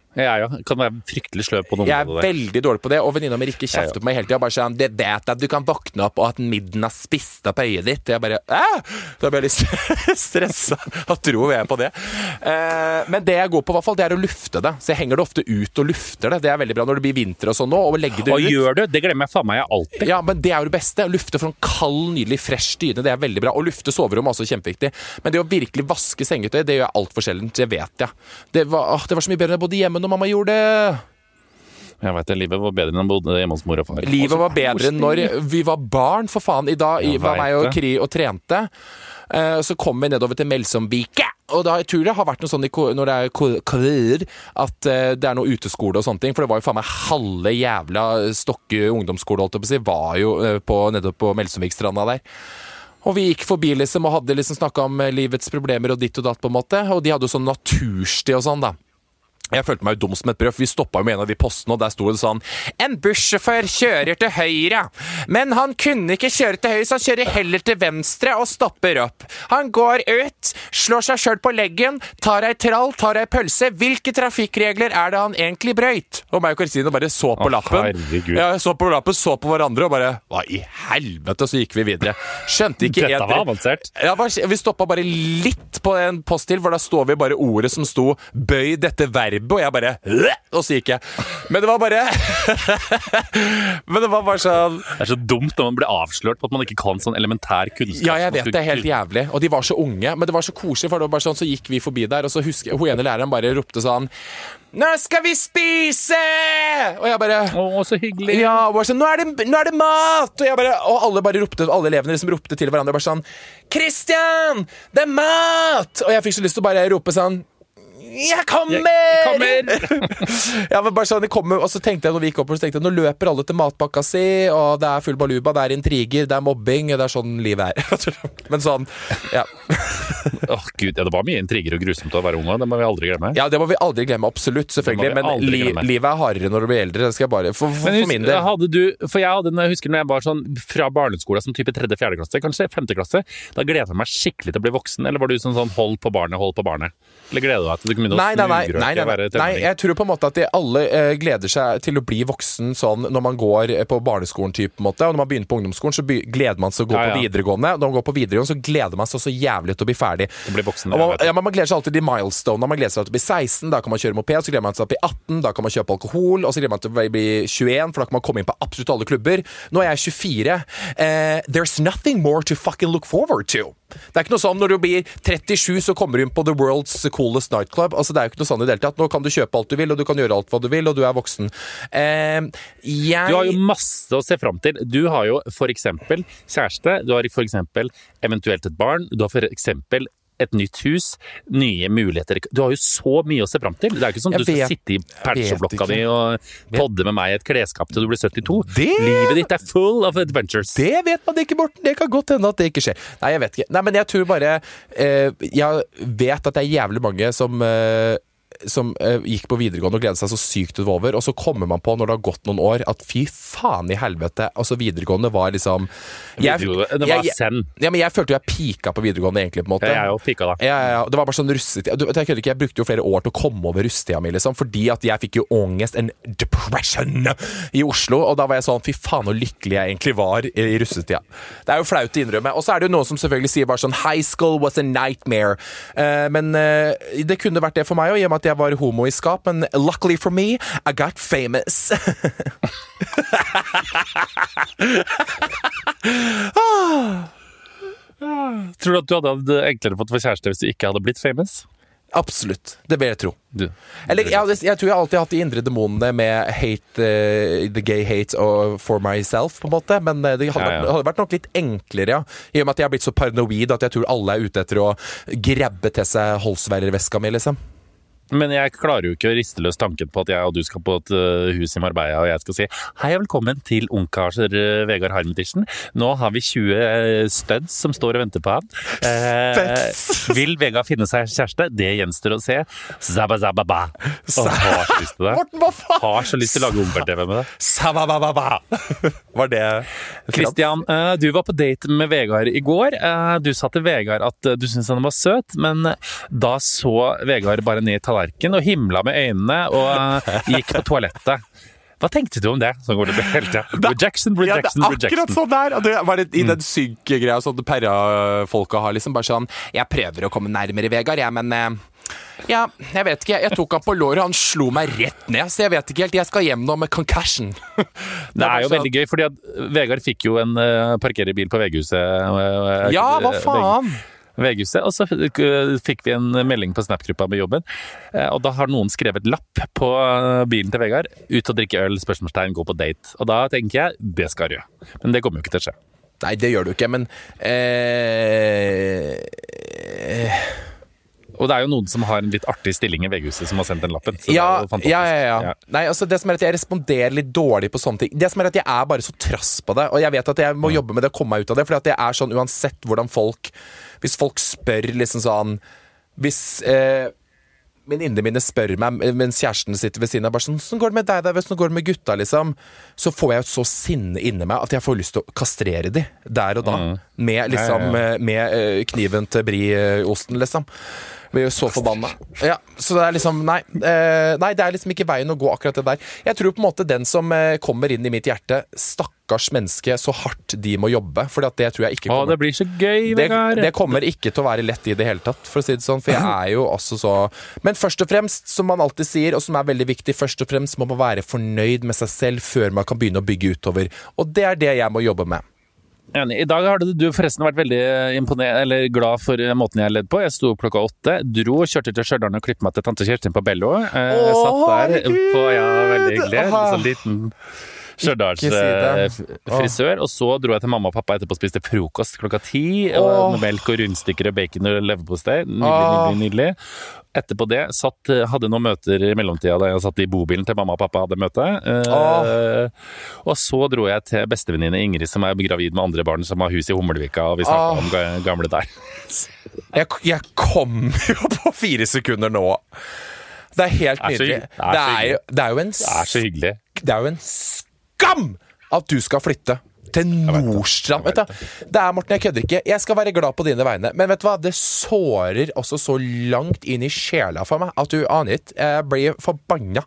Jeg ja. kan være fryktelig sløv på noe. Jeg er veldig dårlig på det, og venninna mi Rikke kjefter på meg hele tida. Bare sånn, det vet at du kan våkne opp, og at midden har spist opp øyet ditt. Og jeg bare Æh! Da blir jeg litt stressa. Da tror jeg på det. Eh, men det jeg går på, i hvert fall, det er å lufte det. Så jeg henger det ofte ut og lufter det. Det er veldig bra når det blir vinter og sånn nå, og legge det og ut. Og gjør du? Det glemmer jeg faen meg alltid. Ja, men det er jo det beste. Å lufte for en kald, nydelig, fresh dyne, det er veldig bra. Og lufte soverommet er også kjempeviktig. Men det å virkelig vaske sengetøy, det gjør jeg alt for sjelden. Det vet jeg. Det var, åh, det var så mye bedre enn jeg bodde hjemme når mamma gjorde det. Jeg vet det, livet var bedre enn han bodde hjemme hos mor og far. Livet var bedre enn når vi var barn, for faen. I dag jeg var meg og Kri og trente. Uh, så kom vi nedover til Melsomvika. Og da jeg tror det har vært noe sånn i, når det er covid, at uh, det er noe uteskole og sånne ting. For det var jo faen meg halve jævla Stokke ungdomsskole, holdt jeg på å si, var jo uh, på, nedover på Melsomvikstranda der. Og vi gikk forbi liksom, og hadde liksom snakket om livets problemer og ditt og datt på en måte. Og de hadde jo sånn natursti og sånn da. Jeg følte meg jo dum som et brød, for vi stoppet jo med en av de postene, og der sto det sånn: en bussjåfør kjører til høyre, men han kunne ikke kjøre til høyre, så han kjører heller til venstre og stopper opp. Han går ut, slår seg selv på leggen, tar ei trall, tar ei pølse. Hvilke trafikkregler er det han egentlig brøyt? Og meg og Kristine bare så på Å, lappen. herregud. Ja, så på lappen, så på hverandre, og bare, hva i helvete, og så gikk vi videre. Skjønte ikke Dette var avansert. Ja, vi stoppet bare litt på en post til, for da står vi bare ordet som sto bøy dette verbet, og jeg bare og så gikk jeg. Men det var bare Men det var bare sånn Det er så dumt når man blir avslørt på at man ikke kan sånn elementær kunnskap. Ja, jeg vet det er helt jævlig. Og de var så unge, men det var så koselig, for det var bare sånn, så gikk vi forbi der, og så husker jeg, hun ene læreren bare ropte sånn: nå skal vi spise! Og jeg bare Å, så hyggelig. Ja, og bare sånn, nå er, det, nå er det mat! Og jeg bare, og alle bare ropte, alle elevene liksom ropte til hverandre bare sånn: Christian, det er mat! Og jeg fikk så lyst til å bare rope sånn: jeg kommer! Jeg kommer! Ja, men bare sånn, jeg kommer, og så tenkte jeg når vi gikk opp, så tenkte jeg, nå løper alle til matpakka si, og det er full baluba, det er intriger, det er mobbing, det er sånn livet er. Men sånn, ja. Åh, oh, Gud, ja, det var mye intriger og grusomt å være unge, det må vi aldri glemme. Ja, det må vi aldri glemme, absolutt, selvfølgelig, men li, livet er hardere når du blir eldre, det skal jeg bare, for, for, men, for min del. Hadde du, for jeg hadde, jeg husker når jeg var sånn fra barneskolen, som type tredje, fjerde klasse, kanskje femte klasse, da gledet jeg meg skikkelig til å bli voksen, eller var du sånn sånn, hold på barnet, hold på barnet? Eller gleder du deg til du kunne nei, nei, nei, snugrøke, nei, nei, være nei, nei, jeg tror på en måte at de alle eh, gleder seg til å bli voksen sånn når man går på barneskolen type på en måte, og når man begynner på ungdomsskolen så be- gleder man seg å gå ja, ja. på videregående, når man går på videregående så gleder man seg så jævlig til å bli ferdig. Å bli voksen, og man, ja, men man gleder seg alltid til milestone, man gleder seg til å bli seksten, da kan man kjøre moped, så gleder man seg til å bli atten, da kan man kjøpe alkohol, og så gleder man til å bli tjueen, for da kan man komme inn på absolutt alle klubber. Nå er jeg tjuefire. Uh, there's nothing more to fucking look forward to. Det er ikke noe sånn når du blir trettisju så kommer du inn på the world's coolest nightclub. Altså det er jo ikke noe sånn i deltatt. Nå kan du kjøpe alt du vil, og du kan gjøre alt hva du vil, og du er voksen. Uh, jeg... Du har jo masse å se frem til. Du har jo for eksempel kjæreste, du har for eksempel eventuelt et barn, du har for eksempel et nytt hus, nye muligheter. Du har jo så mye å se frem til. Det er jo ikke sånn at du skal vet, sitte i perseblokka di og podde med meg i et klesskap til du blir syttito. Det... Livet ditt er full of adventures. Det vet man ikke, Morten. Det kan godt hende at det ikke skjer. Nei, jeg vet ikke. Nei, men jeg tror bare eh, jeg vet at det er jævlig mange som eh, som uh, gikk på videregående og gledet seg så sykt utover, og så kommer man på når det har gått noen år at fy faen i helvete, altså videregående var liksom jeg, det var jeg, sen ja, men jeg følte jo jeg pika på videregående egentlig på en måte. Ja, jeg jo pika da. Ja, ja, ja. Det var bare sånn russetid. Du, jeg, ikke, jeg brukte jo flere år til å komme over russetida mi liksom, fordi at jeg fikk jo ångest, en depression i Oslo, og da var jeg sånn, fy faen hvor lykkelig jeg egentlig var i russetida. Det er jo flaut å innrømme, og så er det jo noen som selvfølgelig sier bare sånn, high school was a nightmare, uh, men uh, det kunne vært det for meg, og i og med at jeg var homo i skap, men luckily for me, I got famous. ah. Tror du at du hadde hatt enklere fått for kjæreste hvis du ikke hadde blitt famous? Absolutt, det vil jeg tro. Du, Eller, jeg, jeg tror jeg alltid har hatt de indre demonene med hate, uh, the gay hate og for myself, på en måte, men det hadde, ja, ja. Vært, hadde vært nok litt enklere, ja. I og med at jeg har blitt så paranoid at jeg tror alle er ute etter å grabbe til seg holsværerveska mi, liksom. Men jeg klarer jo ikke å riste løs tanken på at jeg og du skal på et uh, hus i Marbella, og jeg skal si hei og velkommen til ungkarser uh, Vegard Harmetischen. Nå har vi tjue uh, studs som står og venter på han. Uh, vil Vegard finne seg kjæreste? Det gjenstår å se. Zabba zabba ba. Åh, har så lyst til det. Morten, hva faen? Har så lyst til å lage ungkart-T V med det. Zabba babba ba. Var det Christian, uh, du var på date med Vegard i går. Uh, du sa til Vegard at uh, du syntes han var søt, men uh, da så Vegard bare ned i tallerkenen tallerken og himla med øynene og uh, gikk på toalettet. Hva tenkte du om det? Sånn går det hele tiden. Rejection, rejection, ja, det er rejection. Akkurat sånn der. Det var det, i den synk-greia sånn perra-folka har liksom bare sånn, jeg prøver å komme nærmere Vegard, jeg, men eh, ja, jeg vet ikke. Jeg tok han på låret, han slo meg rett ned, så jeg vet ikke helt. Jeg skal hjem nå med concussion. det, det er jo sånn. Veldig gøy, fordi at Vegard fikk jo en uh, parkererbil på V G-huset. Uh, ja, hva faen? V G-huset, og så fikk vi en melding på Snap-gruppa med jobben, og da har noen skrevet lapp på bilen til Vegard, ut og drikke øl, spørsmålstegn, gå på date. Og da tenker jeg, det skal du gjøre. Men det kommer jo ikke til å skje. Nei, det gjør du ikke, men eh, eh. Og det er jo noen som har en litt artig stilling i V G-huset som har sendt den lappen. Så ja, det er jo fantastisk. Ja, ja, ja. Ja. Nei, altså det som er at jeg responderer litt dårlig på sånne ting. Det som er at jeg er bare så trass på det, og jeg vet at jeg må jobbe med det og komme meg ut av det, fordi at jeg er sånn uansett hvordan folk, hvis folk spør liksom sånn, hvis eh, venninnene mine spør meg mens kjæresten sitter ved siden av, bare sånn, sånn går det med deg der, hvordan går det med gutta, liksom, så får jeg jo så sinne inni meg at jeg får lyst til å kastrere de der og da, mm. med liksom, ja, ja, ja. med kniven til Brie-osten, liksom. Vi er jo så forbanna. Ja, så det er liksom, nei, eh, nei, det er liksom ikke veien å gå akkurat det der. Jeg tror på en måte den som eh, kommer inn i mitt hjerte, stakkars menneske, så hardt de må jobbe, for det tror jeg ikke kommer. Å, det blir så gøy, Vegard. Det, det kommer ikke til å være lett i det hele tatt, for å si det sånn, for jeg er jo også så... Men først og fremst, som man alltid sier, og som er veldig viktig, først og fremst må man være fornøyd med seg selv før man kan begynne å bygge utover. Og det er det jeg må jobbe med. Enig. I dag har du forresten vært veldig imponert, eller glad for måten jeg ledd på. Jeg sto opp klokka åtte, dro, kjørte til Stjørdal og klippet meg til tante Kjerstin på Bello. Eh, Åh, satt der på, ja, veldig hyggelig, sånn liten Stjørdals frisør. Og så dro jeg til mamma og pappa etterpå og spiste frokost klokka ti, og med melk og rundstykker og bacon og leverpostei. Nydelig, nydelig, nydelig. Etterpå det satt, hadde noen møter i mellomtida da jeg satt i bobilen til mamma og pappa hadde møte. Eh, og så dro jeg til bestevenninne Ingrid, som er gravid med andre barn, som har hus i Hummelvika, og vi snakket om gamle der. jeg, jeg kom jo på fire sekunder nå. Det er helt nydelig. Det er, det er, jo, det er jo en Det er så hyggelig. Det er jo en skam at du skal flytte til Nordstrand, vet du. Det er, Morten, jeg kødder ikke. Jeg skal være glad på dine vegne, men vet du hva? Det sårer også så langt inn i sjela for meg at du aner ikke. Jeg blir forbanna.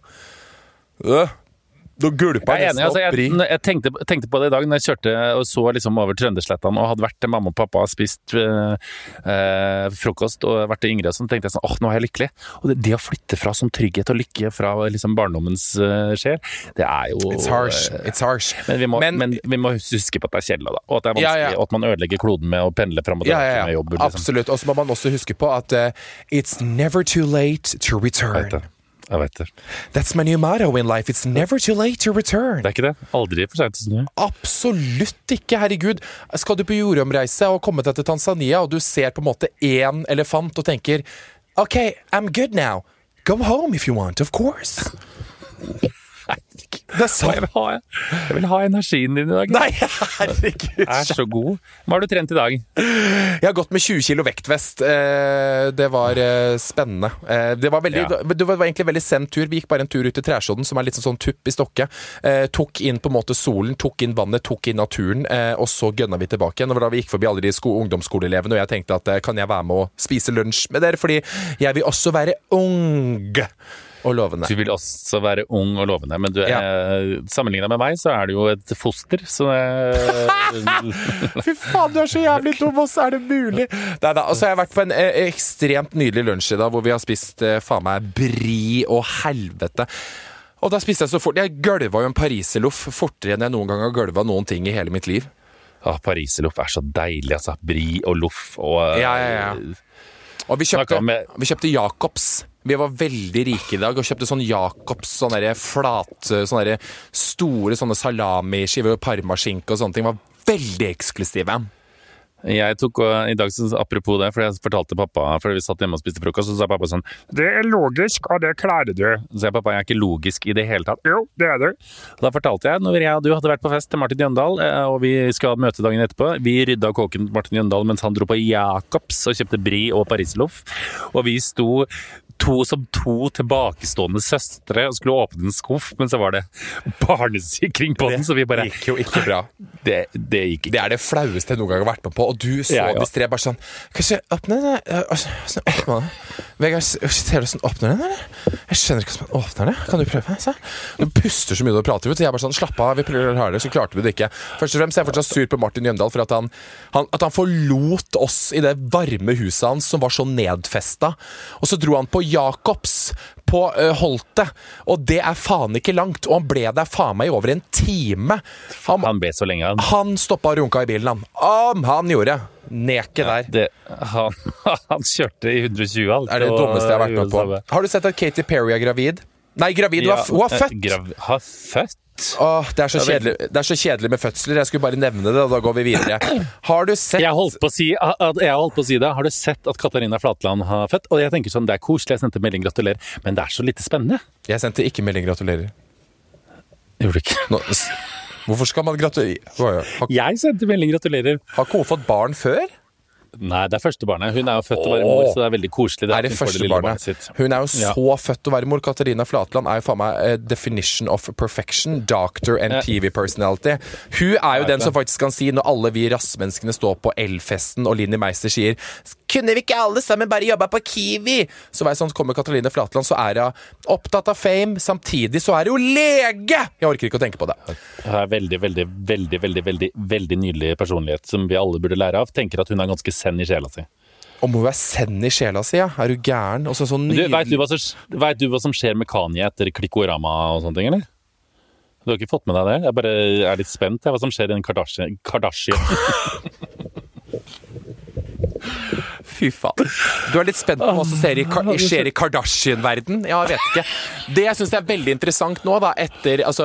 Øh. Da gulpa jeg nesten altså, opp i. Jeg, jeg tenkte, tenkte på det i dag når jeg kjørte og så liksom over Trønderslettene og hadde vært til mamma og pappa og spist øh, øh, frokost og vært til Ingrid og sånn, tenkte jeg sånn, åh, nå er jeg lykkelig. Og det, det å flytte fra som trygghet og lykke fra liksom barndommens øh, skjer, det er jo... It's harsh, it's harsh. Men vi må, men, men vi må huske på at det er kjedelig da, og at det er vanskelig, ja, ja. og at man ødelegger kloden med å pendle frem og tilbake ja, ja, ja. med jobb. Liksom. Absolutt, og så må man også huske på at uh, it's never too late to return. Jeg vet det. That's my new motto in life. It's never too late to return. Det er ikke det. Aldri for sent til snu. Absolutt ikke, herregud. Skal du på jordomreise og komme deg til Tanzania, og du ser på en måte en elefant og tenker, ok, I'm good now. Go home if you want, of course. Det er sant. Jeg vil, ha, jeg vil ha energien din i dag. Nei, herregud. Jeg er så god. Hva har du trent i dag? Jeg har gått med tjue kilo vektvest. Det var spennende. Det var, veldig, ja. det var egentlig veldig send tur. Vi gikk bare en tur ut til Træsodden, som er litt sånn tupp i stokke. Tok inn på en måte solen, tok inn vannet, tok inn naturen, og så gønna vi tilbake igjen. Og da vi gikk forbi alle de sko- ungdomsskoleelevene, og jeg tenkte at kan jeg være med å spise lunsj med dere, fordi jeg vil også være ung og lovende. Du vil også være ung og lovende, men du er, ja. sammenlignet med meg, så er du jo et foster, så Fy faen, du er så jævlig dum, og så er det mulig. Nei, da, altså, jeg har vært på en eh, ekstremt nydelig lunsj i dag, hvor vi har spist eh, faen meg brie og helvete. Og da spiste jeg så fort. Jeg gølva jo en pariserloff fortere enn jeg noen gang har gølva noen ting i hele mitt liv. Åh, pariserloff er så deilig, altså. Brie og loff og... Ja, ja, ja. Og vi kjøpte, med... vi kjøpte Jacobs. Vi var veldig rike i dag og kjøpte sånn Jacobs, sånne der flat, sånne der store sånne salami-skiver og parmaskinke og sånne ting. Var veldig eksklusive. Jeg tok, i dag, apropos det, for jeg fortalte pappa, for vi satt hjemme og spiste frokost, så sa pappa sånn, det er logisk, og det klarer du. Så jeg, pappa, jeg er ikke logisk i det hele tatt. Jo, det er det. Da fortalte jeg, når jeg og du hadde vært på fest til Martin Jøndal, og vi skal ha møte dagen etterpå, vi rydda kåken til Martin Jøndal mens han dro på Jacobs og kjøpte brie og pariserloff, og vi sto to som to tilbakestående søstre og skulle åpne en skuff, men så var det barnesikring på den, så vi bare... Det gikk jo ikke bra. Det, det gikk ikke. Det er det flaueste jeg noen gang har vært med på, og du så ja, ja. distré bare sånn, kanskje åpne det? Åpne det? Vegard, ser du sånn, åpner den, eller? Jeg skjønner ikke hvordan man åpner det. Kan du prøve? Se? Du puster så mye og prater, så jeg er bare sånn, slapp av, vi prøver å ha det, så klarte vi det ikke. Først og fremst er jeg fortsatt sur på Martin Jøndal for at han, han, at han forlot oss i det varme huset hans som var så nedfesta. Og så dro han på Jakobs på uh, Holte, og det er faen ikke langt, og han ble der faen meg i over en time. Han, han ble så lenge, han. Han stoppet og runka i bilen, han. Om han gjorde. Neke der. Ja, det, han, han kjørte i hundre og tjue alt. Det er det dummeste jeg har vært med på. Har du sett at Katy Perry er gravid? Nei, gravid, ja, hun har født. Grav, har født? Åh, det, er så kjedelig, det er så kjedelig med fødsler. Jeg skulle bare nevne det, og da går vi videre. Har du sett... Jeg holdt på å si, jeg holdt på å si det. Har du sett at Katarina Flatland har født? Og jeg tenker sånn, det er koselig, jeg sendte melding gratulerer, men det er så lite spennende. Jeg sendte ikke melding gratulerer. Gjorde du ikke? Nå, hvorfor skal man gratulere? Har, jeg sendte melding gratulerer. Har ikke hun fått barn før? Nei, det er første barnet. Hun er jo født å være mor, så det er veldig koselig. Det er det første barnet. Hun er jo så ja. født å være mor. Katarina Flatland er jo faen meg uh, definition of perfection, doctor and T V personality. Hun er jo den som faktisk kan si, når alle vi rassmenneskene står på Elfesten, og Linni Meister sier kunne vi ikke alle sammen bare jobbe på Kiwi? Så hver sånn kommer Katarina Flatland, så er hun opptatt av fame, samtidig så er hun jo lege! Jeg orker ikke å tenke på det. Hun er veldig, veldig, veldig, veldig, veldig, veldig nydelig personlighet, som vi alle burde lære av. Tenker at hun er ganske senn i sjela si. Om hun er senn i sjela si, ja? Er du gæren? Også sånn nydelig... du, vet, du hva som, vet du hva som skjer med Kanye etter Klikkorama og sånne ting, eller? Du har ikke fått med deg det? Jeg bare er litt spent, hva som skjer i en Kardashian. Kardashian. Fy faen. Du er litt spent på hva som skjer i, skjer i Kardashian-verden? Ja, jeg vet ikke. Det jeg synes er veldig interessant nå, da, etter, altså,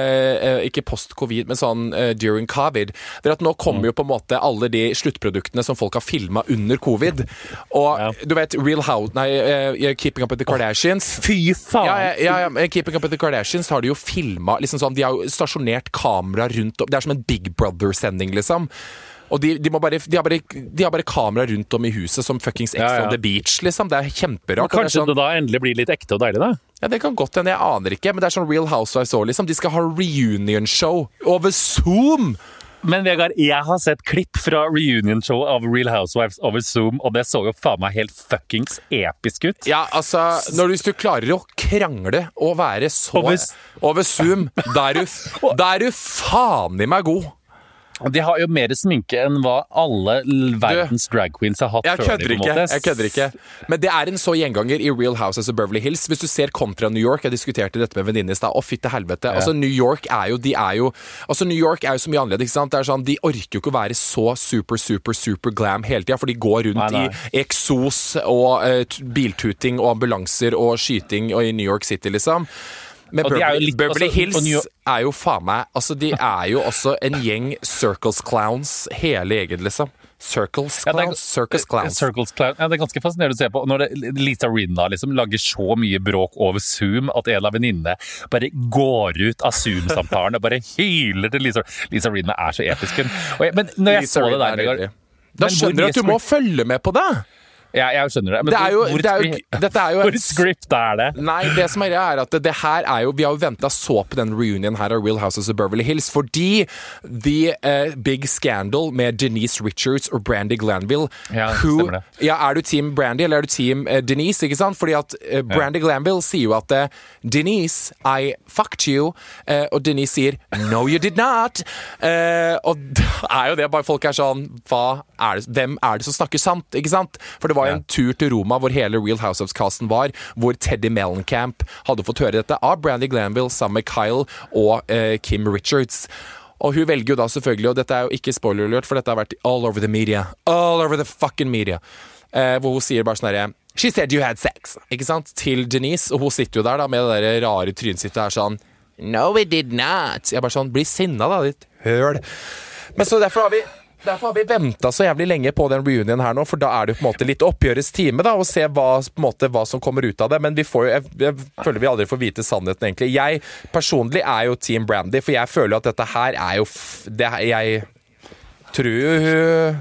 eh, ikke post-covid, men sånn eh, during covid, det er at nå kommer jo på en måte alle de sluttproduktene som folk har filmet under covid. Og ja. du vet, Real House, nei, uh, Keeping Up with the Kardashians. Fy faen! Ja, ja, ja, Keeping Up with the Kardashians har de jo filmet, liksom sånn, de har jo stasjonert kamera rundt opp. Det er som en Big Brother-sending, liksom. Og de, de, må bare, de, har bare, de har bare kamera rundt om i huset som fuckings Ex ja, ja. on the Beach, liksom. Det er kjemperart. Men kanskje det, sånn, det da endelig blir litt ekte og deilig, da? Ja, det kan godt hende, jeg aner ikke. Men det er sånn Real Housewives også, liksom. De skal ha reunion-show over Zoom! Men Vegard, jeg har sett klipp fra reunion-show av Real Housewives over Zoom, og det så jo faen meg helt fuckings episk ut. Ja, altså, når du, hvis du klarer å krangle og være så over, over Zoom, da er du, da er du faen i meg god. De har jo mer sminke enn hva alle verdens drag queens har hatt jeg før. Kødder ikke, jeg kødder ikke. Men det er en så gjenganger i Real Houses of Beverly Hills. Hvis du ser kontra New York, jeg diskuterte dette med venninne i stad, å fytte helvete. Ja. Altså New York er jo, de er jo, altså New York er jo så mye annerledes, ikke sant? Det er sånn, de orker jo ikke å være så super, super, super glam hele tiden, for de går rundt nei, nei. i eksos og uh, biltuting og ambulanser og skyting og i New York City, liksom. Men Beverly, litt, Beverly altså, Hills York... er jo faen meg, altså de er jo også en gjeng circus clowns hele egen, liksom. Circles clowns, ja, er, circus clowns. Circles clown. Ja, det er ganske fascinerende å se på. Når det, Lisa Rinna liksom lager så mye bråk over Zoom at en av venninnene bare går ut av Zoom-samtalen og bare hyler til Lisa. Lisa Rinna er så episk. Jeg, men når jeg Lisa så Rinna det der... Da skjønner du at du må følge med på det. Ja, jeg skjønner det. Men det er jo, hvor, det er jo, dette er jo hvor script er det? Nei, det som er, er at det, det her er jo, vi har jo ventet så på den reunion her av Real Houses of Beverly Hills, fordi the uh, big scandal med Denise Richards og Brandi Glanville. Ja, who, stemmer det. Ja, er du team Brandi, eller er du team uh, Denise, ikke sant? Fordi at uh, Brandi ja. Glanville sier jo at uh, Denise, I fucked you, uh, og Denise sier, no you did not. Uh, og det er jo det, bare folk er sånn, hva er det, hvem er det som snakker sant, ikke sant? For det var jo en tur til Roma hvor hele Real Housewives-casten var, hvor Teddy Mellencamp hadde fått høre dette av Brandi Glanville sammen med Kyle og uh, Kim Richards. Og hun velger jo da selvfølgelig, og dette er jo ikke spoiler alert, for dette har vært all over the media, all over the fucking media, uh, hvor hun sier bare sånn her, she said you had sex, ikke sant, til Denise, og hun sitter jo der da med det der rare trynsittet her sånn, no we did not. Jeg bare sånn, bli sinna da, ditt høl. Men så derfor har vi Derfor har vi ventet så jævlig lenge på den reunion her nå, for da er det jo på en måte litt oppgjørets time da, og se hva, på en måte, hva som kommer ut av det, men vi får jo, jeg, jeg føler vi aldri får vite sannheten egentlig. Jeg personlig er jo Team Brandi, for jeg føler at dette her er jo, det, jeg tror jo hun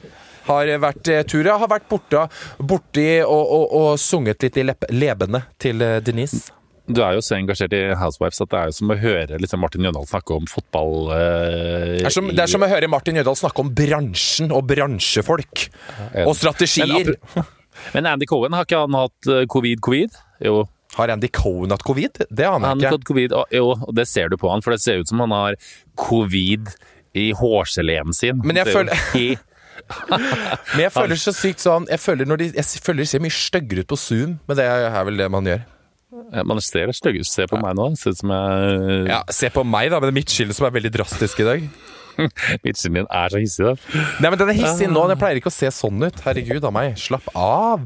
har vært, tror jeg har vært borte, borte og, og, og sunget litt i lebene til Denise. Du er jo så engasjert i Housewives at det er jo som å høre liksom Martin Jøndal snakke om fotball eh, det, er som, det er som å høre Martin Jøndal snakke om bransjen og bransjefolk ja, og strategier. Men, Men Andy Cohen, har ikke han hatt covid-covid? Jo. Har Andy Cohen hatt covid? Det aner Han jeg har ikke. fått covid, og- jo, og det ser du på han, for det ser ut som han har covid i hårgeleen sin. Men jeg Det er jo føler- he- Men jeg føler så sykt sånn Jeg føler når de Jeg føler de ser mye styggere ut på Zoom, men det er vel det man gjør. Man ser det stygge. Se på meg nå. Ser ut som jeg Ja, se på meg da, med det midtskillet som er veldig drastisk i dag. Midtskillen din er så hissig, da. Nei, men den er hissig nå, den pleier ikke å se sånn ut. Herregud av meg, slapp av.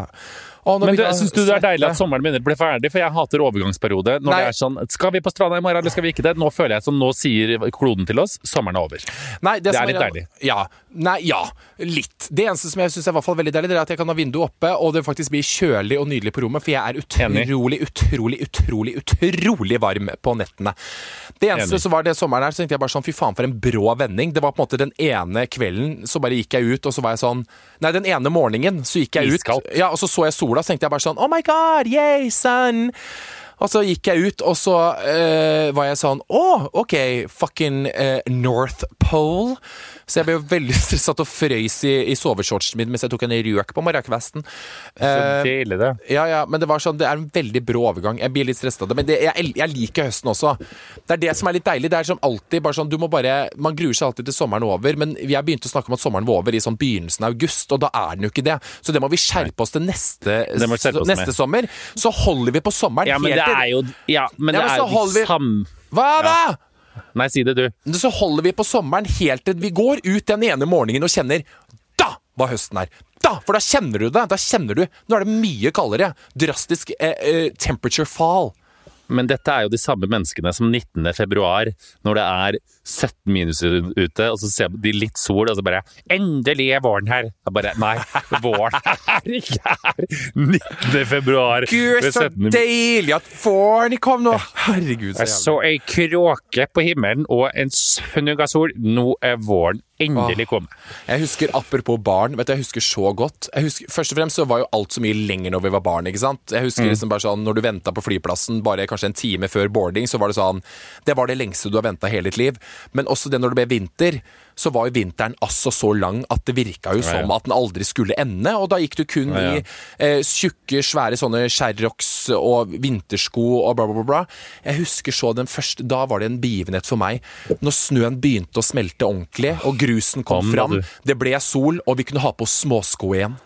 Å, nå Men begynner du, jeg syns du det er deilig svette. at sommeren begynner å bli ferdig? For jeg hater overgangsperiode. Når Nei. det er sånn Skal vi på stranda i morgen, eller skal vi ikke det? Nå føler jeg som nå sier kloden til oss sommeren er over. Nei, det, Det som er litt deilig. Ja, nei, ja, litt. Det eneste som jeg synes er i hvert fall veldig deilig, det er at jeg kan ha vinduet oppe, og det faktisk blir kjølig og nydelig på rommet, for jeg er Enig. utrolig, utrolig, utrolig, utrolig varm på nettene. Det eneste Enig. som var det sommeren her, så tenkte jeg bare sånn, fy faen for en brå vending. Det var på en måte den ene kvelden, så bare gikk jeg ut, og så var jeg sånn, nei, den ene morgenen, så gikk jeg ut, Iskaldt. ja, og så så jeg sola, så tenkte jeg bare sånn, oh my god, yay, sun! Og så gikk jeg ut, og så eh, var jeg sånn, åh, ok, fucking eh, North Pole. Så jeg ble jo veldig stresset og frøys i, i soveshortsen min mens jeg tok en røk på morgenkvesten. Så deilig, det. Ja, ja, men det var sånn, det er en veldig brå overgang. Jeg blir litt stresset av det, men det, jeg, jeg liker høsten også. Det er det som er litt deilig. Det er som alltid bare sånn, du må bare, man gruer seg alltid til sommeren over, men vi har begynt å snakke om at sommeren var over i sånn begynnelsen av august, og da er den jo ikke det. Så det må vi skjerpe oss til neste, Det må vi skjerpe oss neste med. sommer. Så holder vi på sommeren Ja, men det helt til- er jo Ja, men Ja, det men er så jo holder de vi- samme Hva da? Nei, si det, du. Så holder vi på sommeren helt til vi går ut den ene morgenen og kjenner da hva høsten er. Da, for da kjenner du det. Da kjenner du, nå er det mye kaldere. Drastisk eh, eh, temperature fall. Men dette er jo de samme menneskene som nittende februar, når det er sytten minus ute, og så ser de litt sol, og så bare endelig er våren her. Jeg bare, nei, våren er ikke her. nittende februar. Gud, ved så sytten deilig at våren kom nå. Herregud, så Jeg så jævlig. ei kråke på himmelen og en fnugg av sol. Nå er våren endelig kommet. Jeg husker, apropos barn, vet du, jeg husker så godt. Jeg husker, først og fremst så var jo alt så mye lenger når vi var barn, ikke sant? Jeg husker liksom bare sånn, når du ventet på flyplassen, bare kanskje en time før boarding, så var det sånn, det var det lengste du har ventet hele ditt liv. Men også det når det ble vinter, så var jo vinteren altså så lang at det virka jo som at den aldri skulle ende, og da gikk du kun Ja, ja. i eh, tjukke, svære sånne Sherrocks og vintersko og bla bla bla bla. Jeg husker så den første, da var det en begivenhet for meg, når snøen begynte å smelte ordentlig, og grusen kom Kom da, fram, du. det ble sol, og vi kunne ha på oss småsko igjen.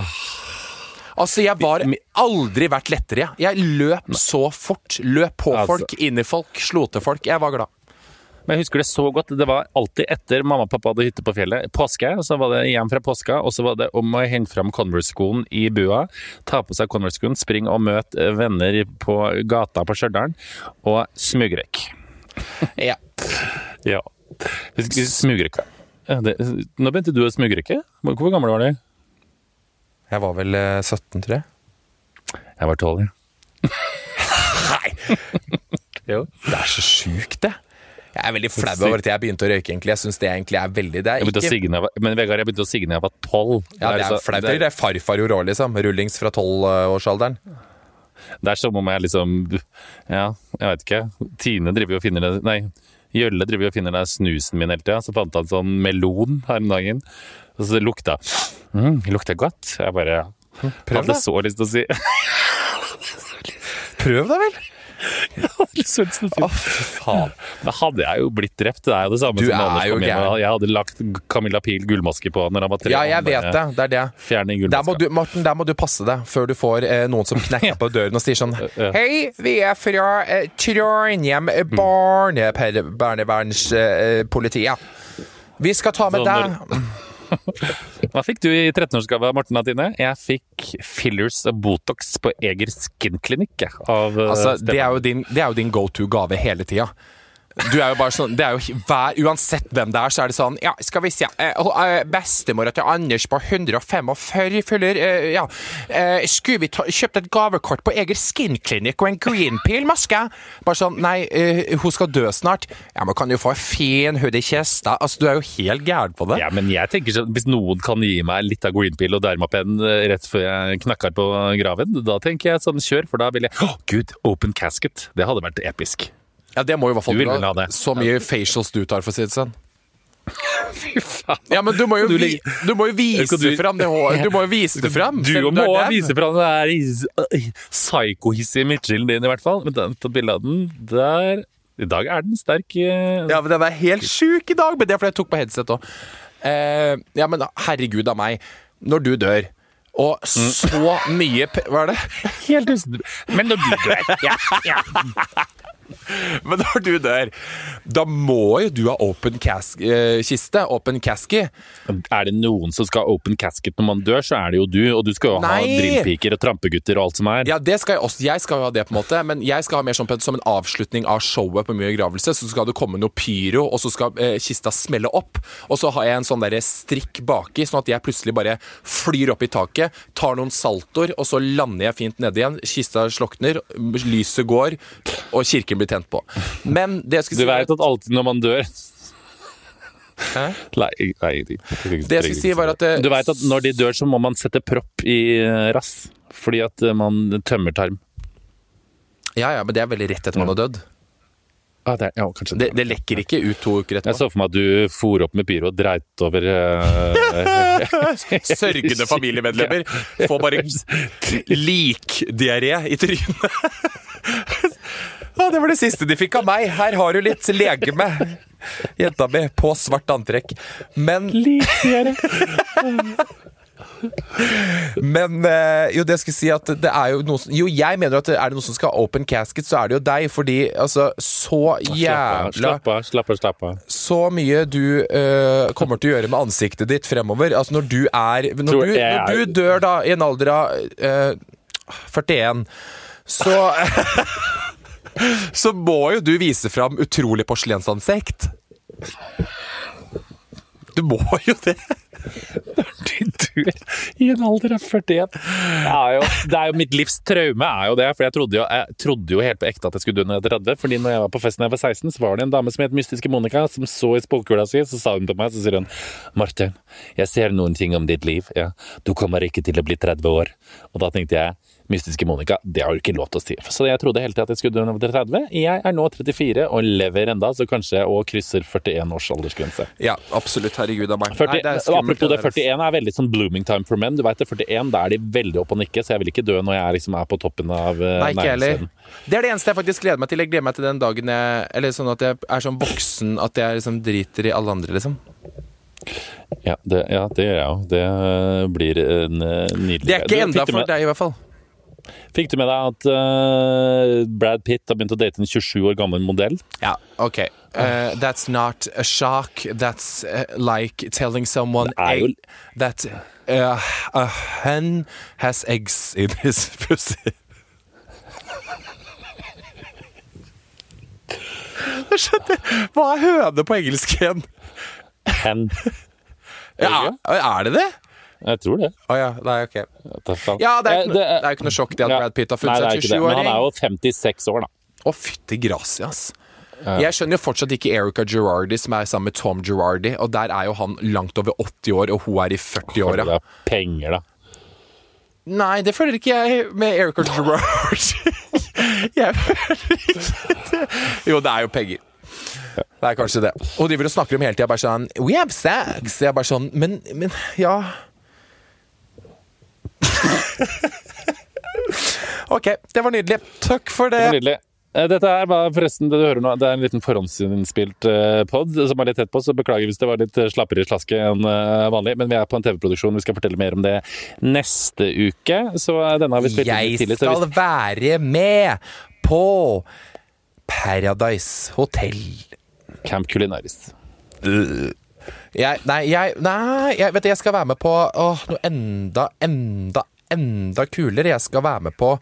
Altså, jeg var aldri vært lettere. Jeg løp så fort, løp på Altså. folk, inn i folk, slo til folk. Jeg var glad. Men jeg husker det så godt. Det var alltid etter mamma og pappa hadde hytte på fjellet. Påske, og så var det hjem fra påska, og så var det om å hente fram Converse-skoen i bua, ta på seg Converse-skoen, springe og møte venner på gata på Stjørdal, og smugrøyk. Ja. Ja. Smugrøyk. Ja, det- Nå begynte du å smugrøyke. Hvor gammel var du? Jeg var vel eh, sytten, tror jeg. Jeg var tolv, ja. Nei, Jo. det er så sjukt, det. Jeg er veldig flau sykt. over at jeg begynte å røyke, egentlig. Jeg synes det egentlig er veldig det er Jeg begynte å ikke... sigge når jeg var, men Vegard, jeg begynte å sigge når jeg var tolv. Ja, det er så- flaut. det, Det er farfar gjorde òg, liksom. Rullings fra tolvårsalderen. det er som om jeg liksom Ja, jeg vet ikke. Tine driver jo og finner det Nei, Jølle driver jo og finner det snusen min hele tida. Så fant han sånn melon her om dagen. Og så lukta mm, det lukta godt. Jeg bare Prøv hadde da. så lyst til å si Prøv da vel! Jeg hadde lyst til å si Å, fy faen. Da hadde jeg jo blitt drept. Det er jo det samme Du som Anders er jo kom hjem med. gæren. Jeg hadde lagt Camilla Pil gullmaske på han når han var tre. Ja, jeg Han vet bare det. Det er det. Fjerning Der må gullmaska. du, Morten, der må du passe deg før du får eh, noen som knekker på døren og sier sånn ja. Hei, vi er fra eh, Trondheim barnevernspolitiet. Vi skal ta med Så deg Hva fikk du i trettenårsgave av Morten og Tine? Jeg fikk fillers og Botox på Eger Skin Clinic jeg, av eh, Altså, det Stefan. er jo din, det er jo din go-to-gave hele tida. Du er jo bare sånn, det er jo hver, Uansett hvem det er, så er det sånn Ja, skal vi se eh, eh, Bestemora til Anders på hundre og femogfyrre fyller eh, Ja, eh, skulle vi ta, kjøpt et gavekort på Eger Skin Clinic og en green peel-maske? Bare sånn, nei, eh, hun skal dø snart. Ja, men kan jo få en fin hud i kjesta. Altså, du er jo helt gæren på det. Ja, men jeg tenker sånn, hvis noen kan gi meg litt av greenpill og dermapen eh, rett før jeg knakker på graven, da tenker jeg sånn, kjør, for da vil jeg Å, gud, open casket. Det hadde vært episk. Ja, det må jo i hvert fall Du vil bra. vel ha det? Så mye facials du tar, for å si det sånn. Fy faen. Ja, men du må jo, Du vi, legger- du må jo vise du- fram det håret. Du må jo vise det fram. Du selv om må er dem. vise fram den der psyko-hissige midtskillen din, i hvert fall. Men den på bildet av den, der I dag er den sterk. eh, Ja, men den er helt sjuk i dag. Men det er fordi jeg tok på headset òg. Eh, ja, men herregud av meg. Når du dør, og så mye pe- Hva er det? Helt usikker. Men når du dør ja, ja. Men når du dør, da må jo du ha open cas eh, kiste. Open casket. Er det noen som skal ha open casket når man dør, så er det jo du. Og du skal jo ha Nei. drillpiker og trampegutter og alt som er. Ja, det skal jeg også. Jeg skal jo ha det, på en måte. Men jeg skal ha mer sånn på- som en avslutning av showet på min begravelse. Så skal det komme noe pyro, og så skal eh, kista smelle opp. Og så har jeg en sånn der strikk baki, sånn at jeg plutselig bare flyr opp i taket, tar noen saltoer, og så lander jeg fint nede igjen. Kista slokner, lyset går, og kirken blir tent på. Men det jeg skulle Du si vet at alltid når man dør Hæ? Nei, nei det Det jeg skulle si var at det- Du vet at når de dør, så må man sette propp i eh, rass. Fordi at eh, man tømmer tarm. Ja, ja, men det er veldig rett etter man har dødd. Ah, det, er- ja, kanskje Det, det lekker ikke ut to uker Jeg etterpå. så for meg at du for opp med pyro og dreit over eh, Sørgende familiemedlemmer får bare likdiaré i trynet. Å, det var det siste de fikk av meg. Her har du litt legeme. Jenta mi på svart antrekk. Men Likere. Men eh, jo, det jeg skulle si at det er jo noe som, Jo, jeg mener at er det noe som skal ha open casket, så er det jo deg. Fordi altså, så jævla Slapp av, slapp av, slapp av. Så mye du eh, kommer til å gjøre med ansiktet ditt fremover. Altså når du er Når, Tror du, jeg når er- du dør da i en alder av eh, førtien, så Så må jo du vise fram utrolig porselensansikt. Du må jo det. Du dør i en alder av førtien. Det er jo, det er jo mitt livs traume, er jo det. For jeg trodde jo, jeg trodde jo helt på ekte at jeg skulle dø når jeg var tretti. Fordi når jeg var på festen da jeg var seksten, så var det en dame som het Mystiske Monica, som så i spåkula si, så sa hun til meg, så sier hun: Martin, jeg ser noen ting om ditt liv. Ja. Du kommer ikke til å bli tretti år. Og da tenkte jeg, Mystiske Monica, det har du ikke lov til å si. Så jeg trodde hele tiden at jeg skulle dø når jeg var tretti. Jeg er nå trettifire og lever enda, så kanskje jeg også krysser førtien års aldersgrense. Ja, absolutt. Herregud av meg. førti, Nei, det er skummelt, apropos det, det der. førtien er veldig sånn blooming time for menn. Du vet det, førtien, da er de veldig opp og nikke, så jeg vil ikke dø når jeg liksom er på toppen av uh, Nei, ikke heller. næringskjeden. Det er det eneste jeg faktisk gleder meg til. Jeg gleder meg til den dagen jeg Eller sånn at jeg er sånn voksen at jeg liksom driter i alle andre, liksom. Ja, det, ja, det gjør jeg jo. Det uh, blir en uh, nydelig. Det er ikke Du, enda fikk du for med- deg, i hvert fall. Fikk du med deg at uh, Brad Pitt har begynt å date en tjuesju år gammel modell? Ja, ok. Uh, that's not a shock. That's uh, like telling someone Det er jo- egg, that uh, a hen has eggs in his pussy. Jeg skjønner. Hva er høne på engelsk igjen? Hen. Ja, er det det? Jeg tror det. Å ja, nei, ok. Ta faen. Ja, det er Eh, ikke, noe- det er ikke noe sjokk det at ja. Brad Pitt har Nei, funnet det er seg ikke det. Men han er tjuesju-åring. jo femtiseks år, da. Å, fytti grasias. Jeg skjønner jo fortsatt ikke Erica Girardi, som er sammen med Tom Girardi, og der er jo han langt over åtti år, og hun er i Det førti-åra. er penger, da. Nei, det føler ikke jeg med Erica Girardi. Jeg føler ikke det. Jo, det er jo penger. Det er kanskje det. Og de vil jo snakke om hele tida bare sånn We have sex! Jeg er bare sånn Men, men ja. Ok, det var nydelig. Takk for det. Det var nydelig. Eh, Dette er bare, forresten, det du hører nå, det er en liten forhåndsinnspilt uh, pod som er litt tett på, så beklager hvis det var litt eh, slappere i slasket enn eh, vanlig, men vi er på en T V-produksjon, vi skal fortelle mer om det neste uke, så eh, denne har vi spilt inn Jeg litt tidlig. så skal hvis- være med på Paradise Hotel. Camp Culinaris. Jeg, nei, jeg, nei jeg, vet du, jeg skal være med på åh, noe enda, enda, enda kulere. Jeg skal være med på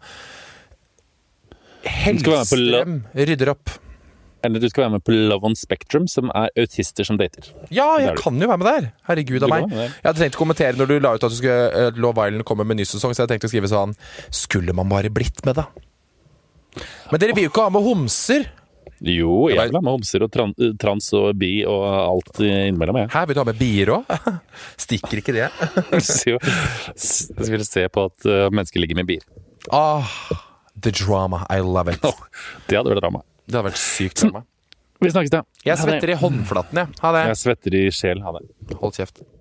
skal være med på lo- Hellstrøm rydder opp. Eller du skal være med på Love on Spectrum, som er autister som dater. Ja, Det er jeg du. kan jo være med der. Herregud Du av kan meg. være med der. Jeg hadde tenkt å kommentere når du la ut at du skulle, uh, Love Island kommer med ny sesong, så jeg tenkte å skrive sånn Skulle man bare blitt med, da? Men dere vil jo ikke ha med homser. Jo, jeg var- vil ha med homser og tran trans og bi og alt innimellom, jeg. Her vil du ha med bier òg? Stikker ikke det? Så jeg vil se på at uh, mennesker ligger med bier. Ah, the drama. I love it. Det hadde vært drama. Det hadde vært sykt drama. Vi snakkes da. Jeg svetter i håndflaten, jeg. Ha det. Jeg svetter i sjel. Ha det. Hold kjeft.